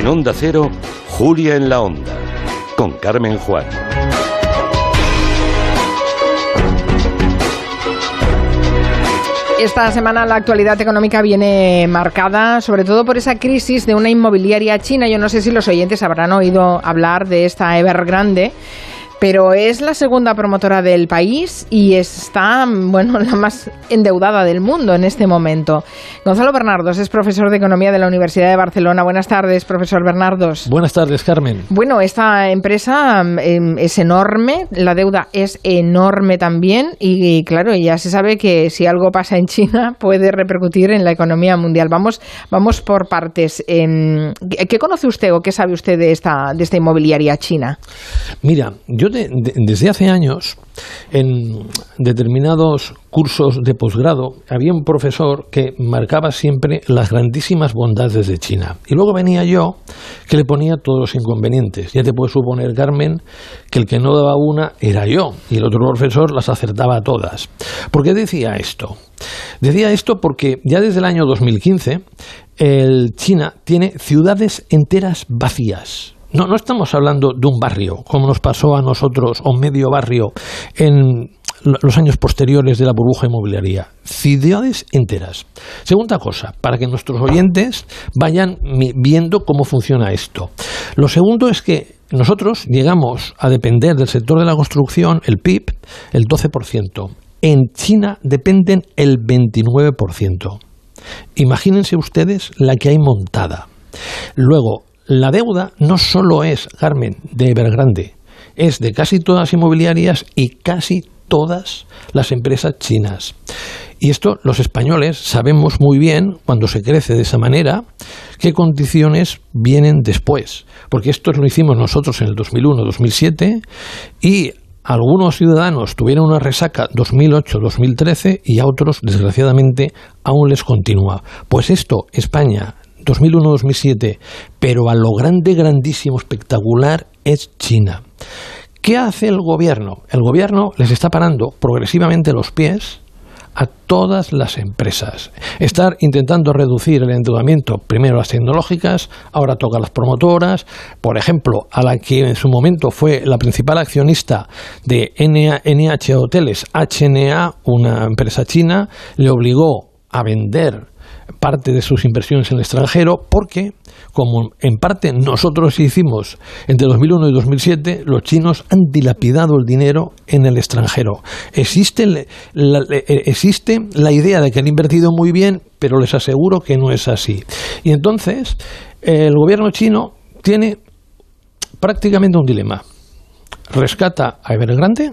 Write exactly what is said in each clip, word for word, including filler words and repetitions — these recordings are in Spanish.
Onda Cero, Julia en la Onda, con Carmen Juan. Esta semana la actualidad económica viene marcada sobre todo por esa crisis de una inmobiliaria china. Yo no sé si los oyentes habrán oído hablar de esta Evergrande, pero es la segunda promotora del país y está, bueno, la más endeudada del mundo en este momento. Gonzalo Bernardos es profesor de Economía de la Universidad de Barcelona. Buenas tardes, profesor Bernardos. Buenas tardes, Carmen. Bueno, esta empresa eh, es enorme, la deuda es enorme también y, claro, ya se sabe que si algo pasa en China puede repercutir en la economía mundial. Vamos, vamos por partes. Eh, ¿Qué conoce usted o qué sabe usted de esta, de esta inmobiliaria china? Mira, yo De, de, desde hace años, en determinados cursos de posgrado, había un profesor que marcaba siempre las grandísimas bondades de China. Y luego venía yo, que le ponía todos los inconvenientes. Ya te puedes suponer, Carmen, que el que no daba una era yo, y el otro profesor las acertaba todas. ¿Por qué decía esto? Decía esto porque ya desde el año dos mil quince, el China tiene ciudades enteras vacías. No, no estamos hablando de un barrio, como nos pasó a nosotros, o medio barrio, en los años posteriores de la burbuja inmobiliaria. Ciudades enteras. Segunda cosa, para que nuestros oyentes vayan viendo cómo funciona esto. Lo segundo es que nosotros llegamos a depender del sector de la construcción, el P I B, el doce por ciento. En China dependen el veintinueve por ciento. Imagínense ustedes la que hay montada. Luego, la deuda no solo es, Carmen, de Evergrande, es de casi todas las inmobiliarias y casi todas las empresas chinas. Y esto los españoles sabemos muy bien, cuando se crece de esa manera, qué condiciones vienen después. Porque esto lo hicimos nosotros en el dos mil uno dos mil siete y algunos ciudadanos tuvieron una resaca dos mil ocho dos mil trece y a otros, desgraciadamente, aún les continúa. Pues esto, España, dos mil uno dos mil siete, pero a lo grande, grandísimo, espectacular es China. ¿Qué hace el gobierno? El gobierno les está parando progresivamente los pies a todas las empresas. Estar intentando reducir el endeudamiento, primero las tecnológicas, ahora toca a las promotoras, por ejemplo, a la que en su momento fue la principal accionista de N H Hoteles, H N A, una empresa china, le obligó a vender parte de sus inversiones en el extranjero, porque, como en parte nosotros hicimos entre dos mil uno y dos mil siete, los chinos han dilapidado el dinero en el extranjero. Existe la, existe la idea de que han invertido muy bien, pero les aseguro que no es así. Y entonces, el gobierno chino tiene prácticamente un dilema. ¿Rescata a Evergrande?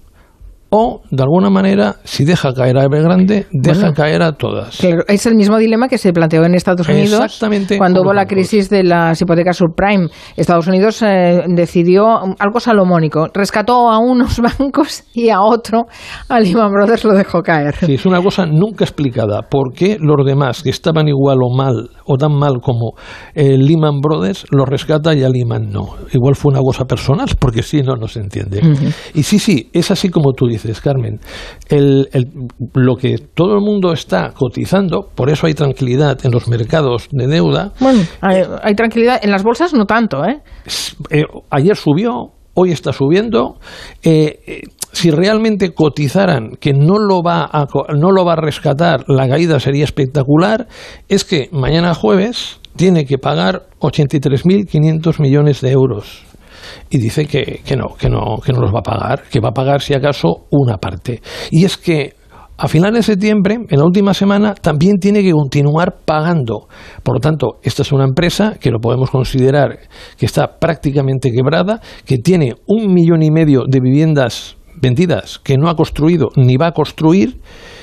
O, de alguna manera, si deja caer a Evergrande, deja bueno, caer a todas. Claro, es el mismo dilema que se planteó en Estados Unidos cuando hubo la crisis de las hipotecas subprime. Estados Unidos eh, decidió algo salomónico. Rescató a unos bancos y a otro, a Lehman Brothers, lo dejó caer. Sí, es una cosa nunca explicada. ¿Por qué los demás, que estaban igual o mal, o tan mal como eh, Lehman Brothers, los rescata y a Lehman no? Igual fue una cosa personal, porque si no, no se entiende. Uh-huh. Y sí, sí, es así como tú dices. Carmen, el, el, lo que todo el mundo está cotizando, por eso hay tranquilidad en los mercados de deuda. Bueno, hay, hay tranquilidad en las bolsas, no tanto, ¿eh? eh ayer subió, hoy está subiendo. Eh, eh, si realmente cotizaran que no lo va a no lo va a rescatar, la caída sería espectacular. Es que mañana jueves tiene que pagar ochenta y tres mil quinientos millones de euros. Y dice que, que no, que no, que no los va a pagar, que va a pagar si acaso una parte. Y es que a finales de septiembre, en la última semana, también tiene que continuar pagando. Por lo tanto, esta es una empresa que lo podemos considerar que está prácticamente quebrada, que tiene un millón y medio de viviendas vendidas que no ha construido ni va a construir,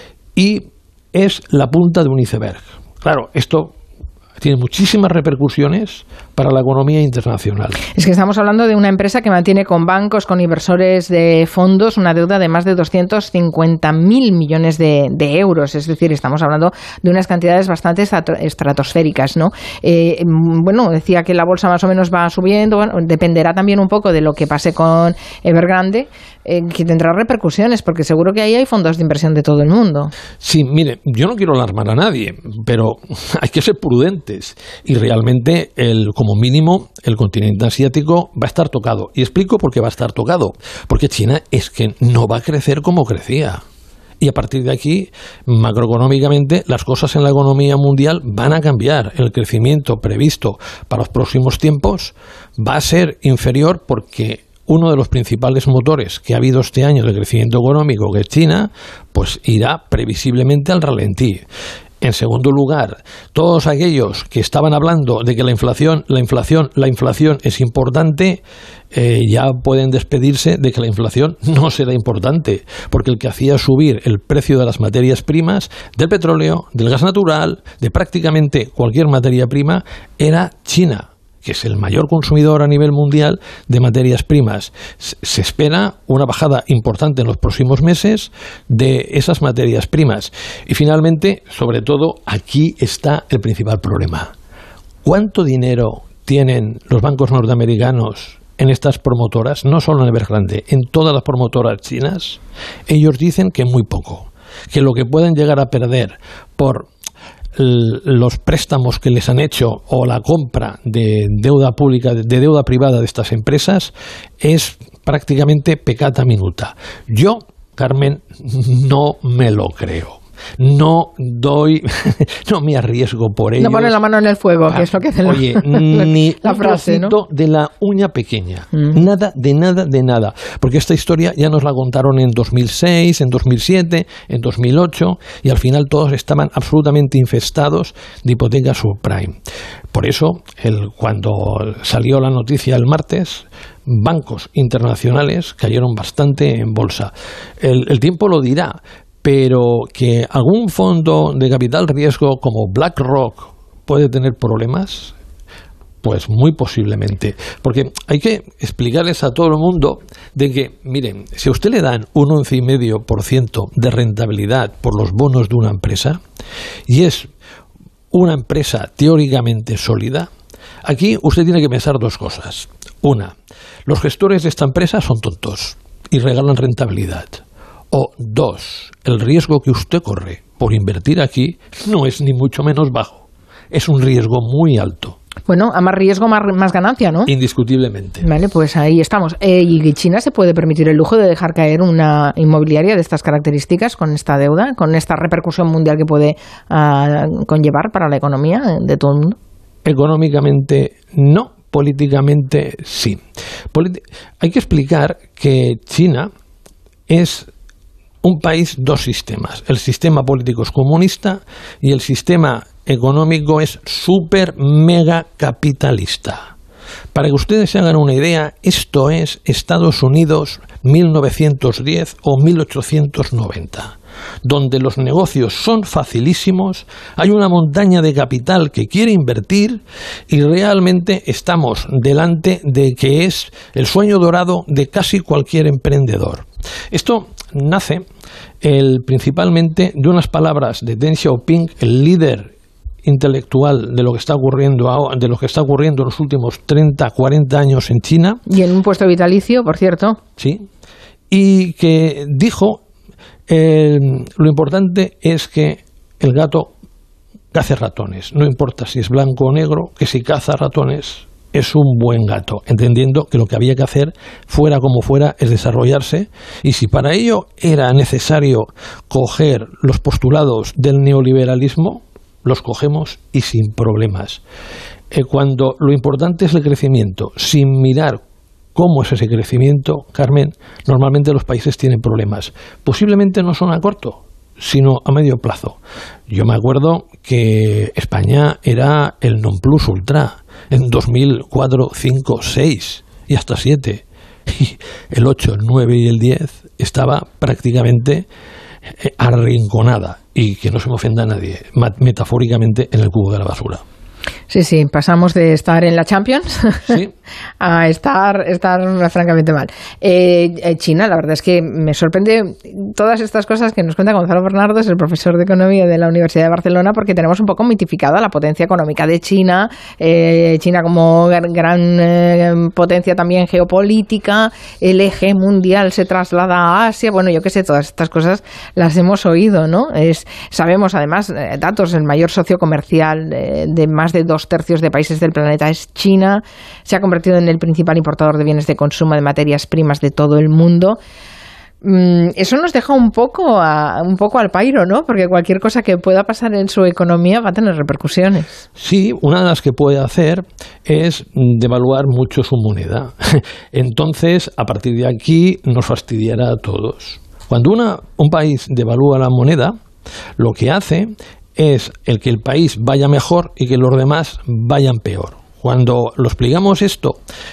y es la punta de un iceberg. Claro, esto tiene muchísimas repercusiones para la economía internacional. Es que estamos hablando de una empresa que mantiene con bancos, con inversores de fondos, una deuda de más de doscientos cincuenta mil millones de, de euros. Es decir, estamos hablando de unas cantidades bastante estratosféricas, ¿no? Eh, bueno, decía que la bolsa más o menos va subiendo. Bueno, dependerá también un poco de lo que pase con Evergrande, eh, que tendrá repercusiones, porque seguro que ahí hay fondos de inversión de todo el mundo. Sí, mire, yo no quiero alarmar a nadie, pero hay que ser prudentes y realmente, el, como mínimo, el continente asiático va a estar tocado. Y explico por qué va a estar tocado. Porque China es que no va a crecer como crecía. Y a partir de aquí, macroeconómicamente, las cosas en la economía mundial van a cambiar. El crecimiento previsto para los próximos tiempos va a ser inferior porque uno de los principales motores que ha habido este año de crecimiento económico, que es China, pues irá previsiblemente al ralentí. En segundo lugar, todos aquellos que estaban hablando de que la inflación, la inflación, la inflación es importante, eh, ya pueden despedirse de que la inflación no será importante, porque el que hacía subir el precio de las materias primas, del petróleo, del gas natural, de prácticamente cualquier materia prima, era China, que es el mayor consumidor a nivel mundial de materias primas. Se espera una bajada importante en los próximos meses de esas materias primas. Y finalmente, sobre todo, aquí está el principal problema. ¿Cuánto dinero tienen los bancos norteamericanos en estas promotoras? No solo en Evergrande, en todas las promotoras chinas. Ellos dicen que muy poco, que lo que pueden llegar a perder por los préstamos que les han hecho o la compra de deuda pública, de deuda privada de estas empresas es prácticamente peccata minuta. Yo, Carmen, no me lo creo. No doy, no me arriesgo por ello. No pone la mano en el fuego, ah, que es lo que hace oye, la, ni la frase, ¿no? De la uña pequeña. Mm. Nada, de nada, de nada. Porque esta historia ya nos la contaron en dos mil seis, en dos mil siete, en dos mil ocho, y al final todos estaban absolutamente infestados de hipotecas subprime. Por eso, el, cuando salió la noticia el martes, bancos internacionales cayeron bastante en bolsa. El, el tiempo lo dirá, pero que algún fondo de capital riesgo como BlackRock puede tener problemas, pues muy posiblemente. Porque hay que explicarles a todo el mundo de que, miren, si a usted le dan un once coma cinco por ciento de rentabilidad por los bonos de una empresa, y es una empresa teóricamente sólida, aquí usted tiene que pensar dos cosas. Una, los gestores de esta empresa son tontos y regalan rentabilidad. O dos, el riesgo que usted corre por invertir aquí no es ni mucho menos bajo. Es un riesgo muy alto. Bueno, a más riesgo, más, más ganancia, ¿no? Indiscutiblemente. Vale, pues ahí estamos. Eh, ¿Y China se puede permitir el lujo de dejar caer una inmobiliaria de estas características con esta deuda, con esta repercusión mundial que puede uh, conllevar para la economía de todo el mundo? Económicamente no, políticamente sí. Politi- Hay que explicar que China es un país, dos sistemas. El sistema político es comunista y el sistema económico es súper mega capitalista. Para que ustedes se hagan una idea, esto es Estados Unidos mil novecientos diez o mil ochocientos noventa, donde los negocios son facilísimos, hay una montaña de capital que quiere invertir y realmente estamos delante de que es el sueño dorado de casi cualquier emprendedor. Esto nace el, principalmente de unas palabras de Deng Xiaoping, el líder intelectual de lo que está ocurriendo ahora, de lo que está ocurriendo en los últimos treinta, cuarenta años en China. Y en un puesto vitalicio, por cierto. Sí. Y que dijo, eh, lo importante es que el gato cace ratones. No importa si es blanco o negro, que si caza ratones es un buen gato, entendiendo que lo que había que hacer, fuera como fuera, es desarrollarse, y si para ello era necesario coger los postulados del neoliberalismo, los cogemos y sin problemas. Eh, cuando lo importante es el crecimiento, sin mirar cómo es ese crecimiento, Carmen, normalmente los países tienen problemas. Posiblemente no son a corto, sino a medio plazo. Yo me acuerdo que España era el non plus ultra en dos mil cuatro, cinco, seis y hasta siete. Y el ocho, el nueve y el diez estaba prácticamente arrinconada, y que no se me ofenda a nadie, metafóricamente en el cubo de la basura. Sí, sí, pasamos de estar en la Champions sí. a estar, estar francamente mal. Eh, China, la verdad es que me sorprende todas estas cosas que nos cuenta Gonzalo Bernardo, es el profesor de Economía de la Universidad de Barcelona, porque tenemos un poco mitificada la potencia económica de China, eh, China como gran eh, potencia también geopolítica, el eje mundial se traslada a Asia, bueno, yo qué sé, todas estas cosas las hemos oído, ¿no? Es, sabemos además, eh, datos, el mayor socio comercial eh, de más de dos tercios de países del planeta es China, se ha convertido en el principal importador de bienes de consumo de materias primas de todo el mundo. Eso nos deja un poco, a, un poco al pairo, ¿no? Porque cualquier cosa que pueda pasar en su economía va a tener repercusiones. Sí, una de las que puede hacer es devaluar mucho su moneda. Entonces, a partir de aquí, nos fastidiará a todos. Cuando una, un país devalúa la moneda, lo que hace es el que el país vaya mejor y que los demás vayan peor. Cuando lo explicamos esto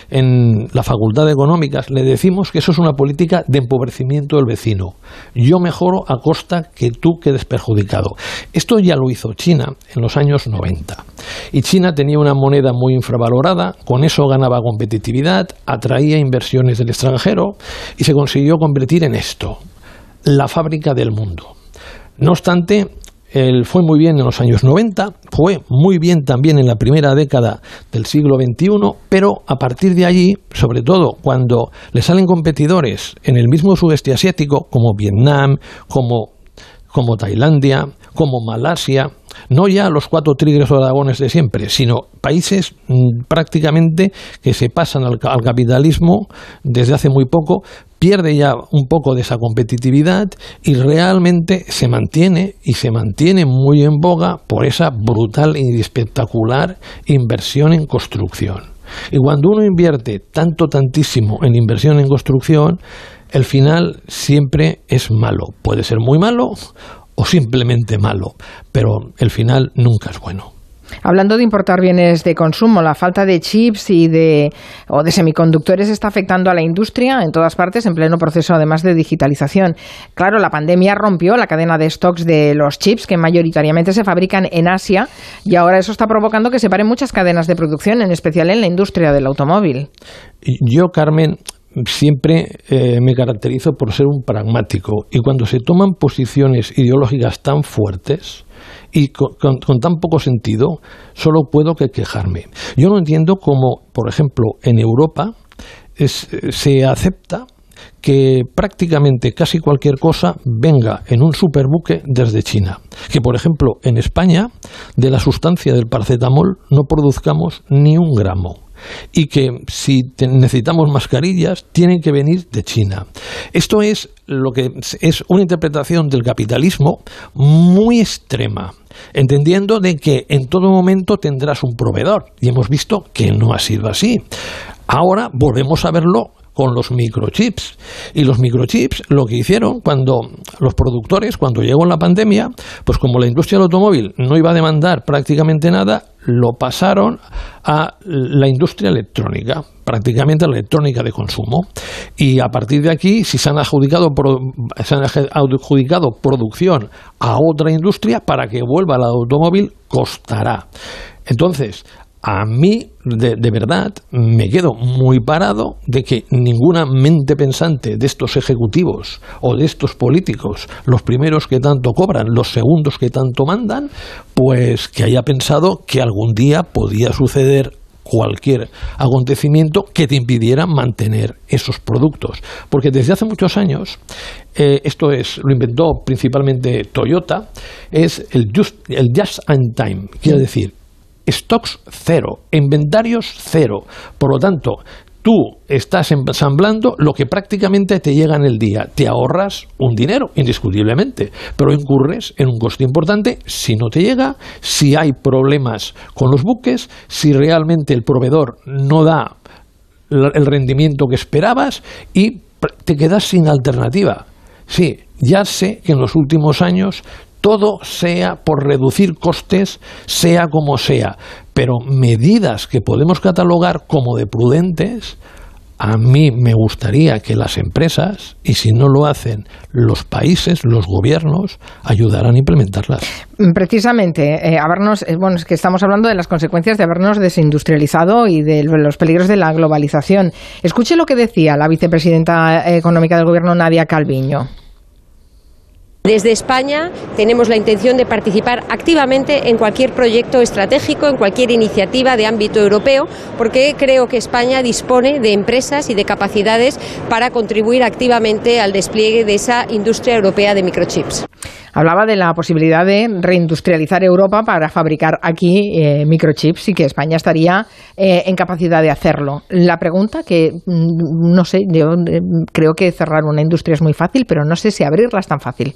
en la Facultad de Económicas, le decimos que eso es una política de empobrecimiento del vecino. Yo mejoro a costa que tú quedes perjudicado. Esto ya lo hizo China en los años noventa. Y China tenía una moneda muy infravalorada, con eso ganaba competitividad, atraía inversiones del extranjero y se consiguió convertir en esto, la fábrica del mundo. No obstante, él fue muy bien en los años noventa, fue muy bien también en la primera década del siglo veintiuno, pero a partir de allí, sobre todo cuando le salen competidores en el mismo sudeste asiático, como Vietnam, como, como Tailandia, como Malasia, no ya los cuatro tigres o dragones de siempre, sino países mmm, prácticamente que se pasan al, al capitalismo desde hace muy poco, pierde ya un poco de esa competitividad y realmente se mantiene y se mantiene muy en boga por esa brutal y espectacular inversión en construcción. Y cuando uno invierte tanto, tantísimo en inversión en construcción, el final siempre es malo. Puede ser muy malo o simplemente malo, pero el final nunca es bueno. Hablando de importar bienes de consumo, la falta de chips y de, o de semiconductores está afectando a la industria en todas partes, en pleno proceso además de digitalización. Claro, la pandemia rompió la cadena de stocks de los chips que mayoritariamente se fabrican en Asia y ahora eso está provocando que se paren muchas cadenas de producción, en especial en la industria del automóvil. Yo, Carmen, siempre eh, me caracterizo por ser un pragmático y cuando se toman posiciones ideológicas tan fuertes y con, con, con tan poco sentido, solo puedo que quejarme. Yo no entiendo cómo, por ejemplo, en Europa es, se acepta que prácticamente casi cualquier cosa venga en un superbuque desde China. Que, por ejemplo, en España, de la sustancia del paracetamol no produzcamos ni un gramo. Y que si te necesitamos mascarillas tienen que venir de China. Esto es lo que es una interpretación del capitalismo muy extrema, entendiendo de que en todo momento tendrás un proveedor y hemos visto que no ha sido así. Ahora volvemos a verlo con los microchips. Y los microchips lo que hicieron cuando los productores, cuando llegó la pandemia, pues como la industria del automóvil no iba a demandar prácticamente nada, lo pasaron a la industria electrónica, prácticamente a la electrónica de consumo. Y a partir de aquí, si se han adjudicado, se han adjudicado producción a otra industria para que vuelva al automóvil, costará. Entonces, a mí, de, de verdad, me quedo muy parado de que ninguna mente pensante de estos ejecutivos o de estos políticos, los primeros que tanto cobran, los segundos que tanto mandan, pues que haya pensado que algún día podía suceder cualquier acontecimiento que te impidiera mantener esos productos. Porque desde hace muchos años, eh, esto es, lo inventó principalmente Toyota, es el just, el just in time, quiere decir, stocks cero, inventarios cero. Por lo tanto, tú estás ensamblando lo que prácticamente te llega en el día. Te ahorras un dinero, indiscutiblemente, pero incurres en un coste importante si no te llega, si hay problemas con los buques, si realmente el proveedor no da el rendimiento que esperabas y te quedas sin alternativa. Sí, ya sé que en los últimos años todo sea por reducir costes, sea como sea, pero medidas que podemos catalogar como de prudentes, a mí me gustaría que las empresas, y si no lo hacen los países, los gobiernos, ayudaran a implementarlas. Precisamente, eh, habernos, eh, bueno, es que estamos hablando de las consecuencias de habernos desindustrializado y de los peligros de la globalización. Escuche lo que decía la vicepresidenta económica del Gobierno, Nadia Calviño. Desde España tenemos la intención de participar activamente en cualquier proyecto estratégico, en cualquier iniciativa de ámbito europeo, porque creo que España dispone de empresas y de capacidades para contribuir activamente al despliegue de esa industria europea de microchips. Hablaba de la posibilidad de reindustrializar Europa para fabricar aquí eh, microchips y que España estaría eh, en capacidad de hacerlo. La pregunta que, no sé, yo eh, creo que cerrar una industria es muy fácil, pero no sé si abrirla es tan fácil.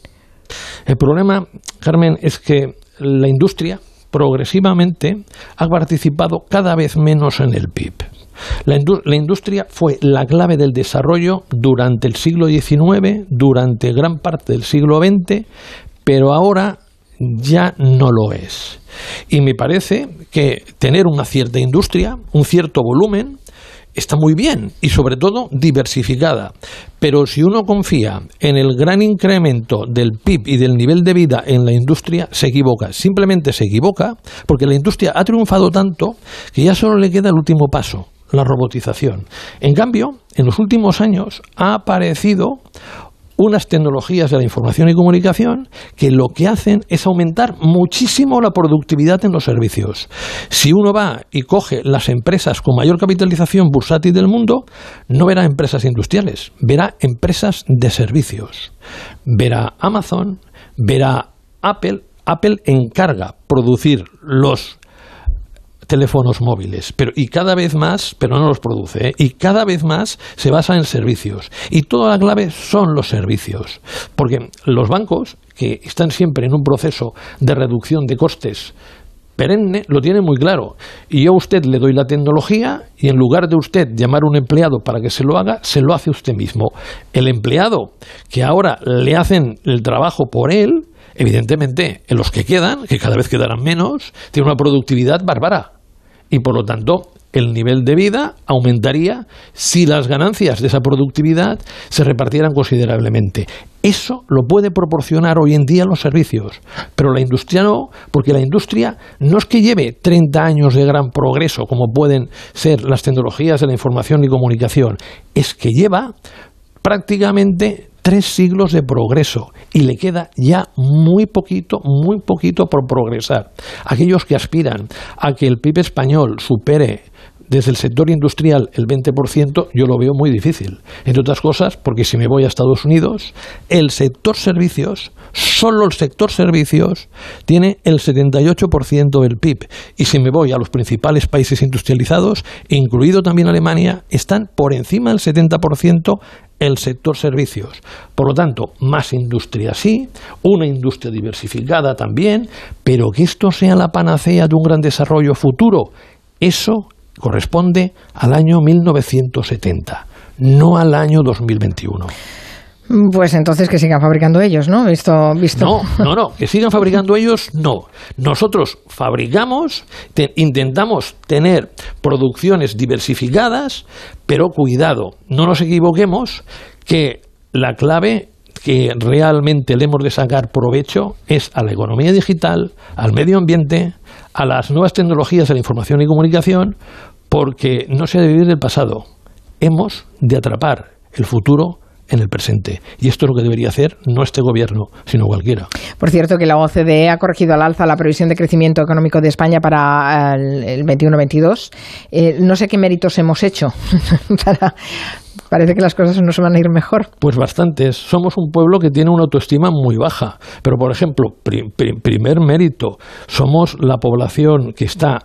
El problema, Carmen, es que la industria progresivamente ha participado cada vez menos en el P I B. La, indu- la industria fue la clave del desarrollo durante el siglo diecinueve, durante gran parte del siglo veinte, pero ahora ya no lo es. Y me parece que tener una cierta industria, un cierto volumen, está muy bien y sobre todo diversificada, pero si uno confía en el gran incremento del P I B y del nivel de vida en la industria, se equivoca, simplemente se equivoca porque la industria ha triunfado tanto que ya solo le queda el último paso, la robotización. En cambio, en los últimos años ha aparecido unas tecnologías de la información y comunicación que lo que hacen es aumentar muchísimo la productividad en los servicios. Si uno va y coge las empresas con mayor capitalización bursátil del mundo, no verá empresas industriales, verá empresas de servicios. Verá Amazon, verá Apple. Apple encarga producir los teléfonos móviles, pero y cada vez más, pero no los produce, ¿eh? Y cada vez más se basa en servicios. Y toda la clave son los servicios. Porque los bancos, que están siempre en un proceso de reducción de costes perenne, lo tienen muy claro. Y yo a usted le doy la tecnología y en lugar de usted llamar a un empleado para que se lo haga, se lo hace usted mismo. El empleado, que ahora le hacen el trabajo por él, evidentemente, en los que quedan, que cada vez quedarán menos, tiene una productividad bárbara. Y por lo tanto, el nivel de vida aumentaría si las ganancias de esa productividad se repartieran considerablemente. Eso lo puede proporcionar hoy en día los servicios, pero la industria no, porque la industria no es que lleve treinta años de gran progreso, como pueden ser las tecnologías de la información y comunicación, es que lleva prácticamente tres siglos de progreso y le queda ya muy poquito, muy poquito por progresar. Aquellos que aspiran a que el P I B español supere desde el sector industrial el veinte por ciento, yo lo veo muy difícil. Entre otras cosas, porque si me voy a Estados Unidos, el sector servicios, solo el sector servicios, tiene el setenta y ocho por ciento del P I B. Y si me voy a los principales países industrializados, incluido también Alemania, están por encima del setenta por ciento el sector servicios. Por lo tanto, más industria sí, una industria diversificada también, pero que esto sea la panacea de un gran desarrollo futuro, eso corresponde al año mil novecientos setenta, no al año dos mil veintiuno. Pues entonces que sigan fabricando ellos, ¿no? Visto, visto. No, no, no, que sigan fabricando ellos, no. Nosotros fabricamos, te, intentamos tener producciones diversificadas, pero cuidado, no nos equivoquemos que la clave que realmente le hemos de sacar provecho es a la economía digital, al medio ambiente, a las nuevas tecnologías de la información y comunicación, porque no se ha de vivir del pasado. Hemos de atrapar el futuro en el presente. Y esto es lo que debería hacer no este gobierno, sino cualquiera. Por cierto, que la O C D E ha corregido al alza la previsión de crecimiento económico de España para el veintiuno veintidós. Eh, no sé qué méritos hemos hecho. para, parece que las cosas no se van a ir mejor. Pues bastantes. Somos un pueblo que tiene una autoestima muy baja. Pero, por ejemplo, pri, pri, primer mérito, somos la población que está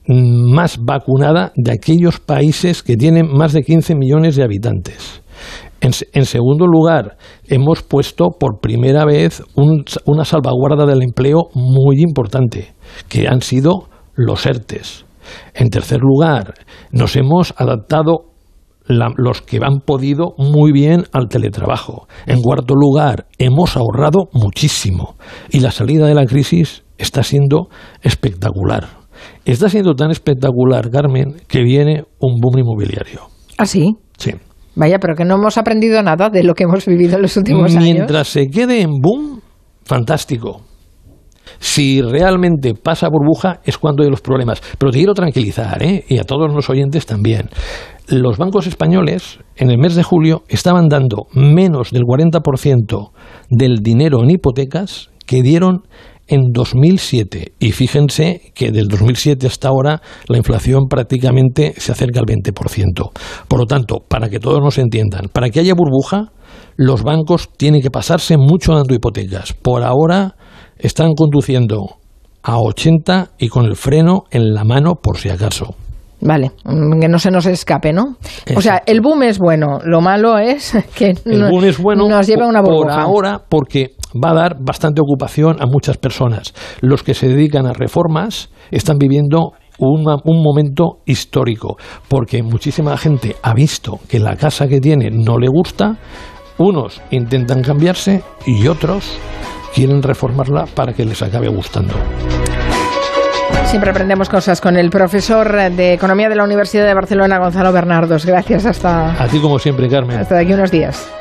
más vacunada de aquellos países que tienen más de quince millones de habitantes. En, en segundo lugar, hemos puesto por primera vez un, una salvaguarda del empleo muy importante, que han sido los ERTES. En tercer lugar, nos hemos adaptado la, los que han podido muy bien al teletrabajo. En cuarto lugar, hemos ahorrado muchísimo y la salida de la crisis está siendo espectacular. Está siendo tan espectacular, Carmen, que viene un boom inmobiliario. ¿Ah, sí? Sí. Vaya, pero que no hemos aprendido nada de lo que hemos vivido en los últimos Mientras años. Mientras se quede en boom, fantástico. Si realmente pasa burbuja es cuando hay los problemas. Pero te quiero tranquilizar, ¿eh? Y a todos los oyentes también. Los bancos españoles en el mes de julio estaban dando menos del cuarenta por ciento del dinero en hipotecas que dieron en dos mil siete. Y fíjense que del dos mil siete hasta ahora la inflación prácticamente se acerca al veinte por ciento. Por lo tanto, para que todos nos entiendan, para que haya burbuja, los bancos tienen que pasarse mucho dando hipotecas. Por ahora están conduciendo a ochenta y con el freno en la mano por si acaso. Vale, que no se nos escape, ¿no? Exacto. O sea, el boom es bueno, lo malo es que el boom es bueno nos lleva a una burbuja. Por ahora, porque va a dar bastante ocupación a muchas personas. Los que se dedican a reformas están viviendo una, un momento histórico, porque muchísima gente ha visto que la casa que tiene no le gusta, unos intentan cambiarse y otros quieren reformarla para que les acabe gustando. Siempre aprendemos cosas con el profesor de Economía de la Universidad de Barcelona, Gonzalo Bernardos. Gracias, hasta... A ti como siempre, Carmen. Hasta de aquí unos días.